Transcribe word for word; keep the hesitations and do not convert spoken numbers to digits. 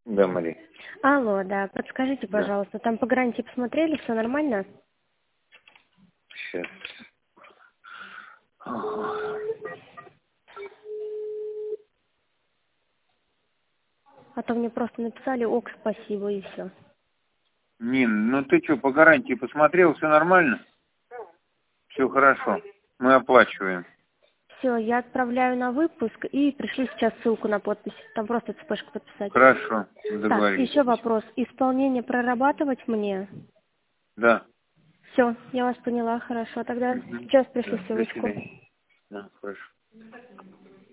Да, Мария. Алло, да, подскажите, Да. пожалуйста, там по гарантии посмотрели, все нормально? Сейчас. Ага. А то мне просто написали ок, спасибо, и все. Нин, ну ты что, по гарантии посмотрел, все нормально? Все хорошо. Мы оплачиваем. Все, я отправляю на выпуск и пришлю сейчас ссылку на подпись. Там просто цепочку подписать. Хорошо, Так, договорились. еще вопрос. Исполнение прорабатывать мне? Да. Все, я вас поняла, хорошо. Тогда Угу. сейчас пришлю Да, до ссылочку. свидания. Да, хорошо.